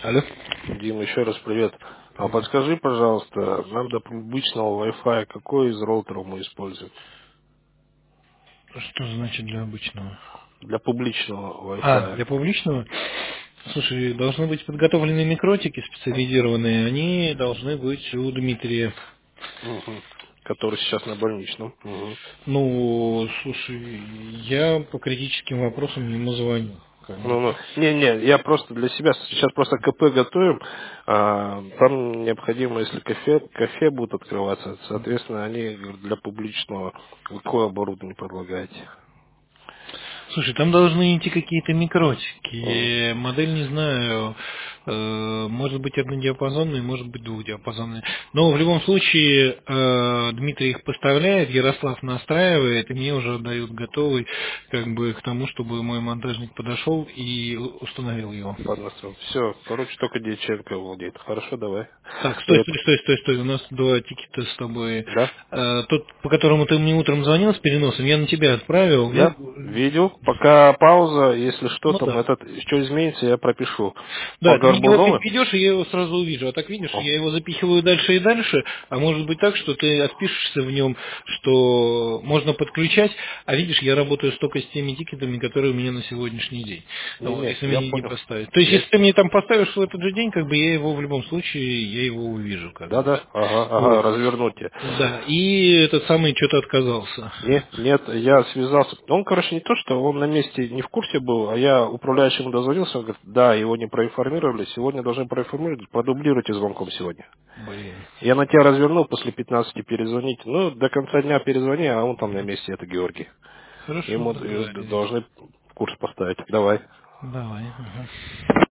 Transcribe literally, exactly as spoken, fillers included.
Алло. Дима, еще раз привет. А Привет. подскажи, пожалуйста, нам для обычного Wi-Fi какой из роутеров мы используем? Что значит для обычного? Для публичного А, Wi-Fi. для публичного? Слушай, должны быть подготовлены микротики специализированные. Они должны быть у Дмитрия. Мгм. Который сейчас на больничном. Мгм. Ну, слушай, я по критическим вопросам ему звоню. Как бы. Ну, ну, не-не, я просто для себя сейчас просто КП готовим. А, там необходимо, если кафе, кафе будут открываться, соответственно, они говорят, для публичного какое оборудование предлагаете? Слушай, там должны идти какие-то Мгм. микротики. Модель не знаю. э, Может быть однодиапазонные, может быть двухдиапазонные. Но в любом случае э, Дмитрий их поставляет, Ярослав настраивает, и мне уже отдают готовый как бы к тому, чтобы мой монтажник подошел и у- установил его. Все, короче, только Дьяченко владеет. Хорошо, давай. Так, стой, Я стой, стой, стой, стой. У нас два тикета с тобой. Да? Э, Тот, по которому ты мне утром звонил с переносом, я на тебя отправил. Я Ну, видел. Пока пауза, если что, ну там да. этот, что изменится, я пропишу. По Да, ты мне его Горбунову? переведешь, и я его сразу увижу. А так видишь, О, я его запихиваю дальше и дальше, а может быть так, что ты отпишешься в нем, что можно подключать, а видишь, я работаю только с теми тикетами, которые у меня на сегодняшний день. Вот, не-не, если я мне не понял. поставить. То есть, Я... если ты мне там поставишь в этот же день, как бы я его в любом случае, я его увижу, как бы, да. Да-да, ага, ага, Вот. развернуть. Да, и этот самый что-то отказался. Нет, нет, я связался. Он, короче, не то, что он на месте не в курсе был, а я управляющему дозвонился, он говорит, да, его не проинформировали, сегодня должны проинформировать, продублируйте звонком сегодня. Блин. Я на тебя развернул, после пятнадцати перезвонить. Ну, до конца дня перезвони, а он там на месте, это Георгий. Хорошо, Ему э, договорились. должны курс поставить. Давай. Давай. Ага.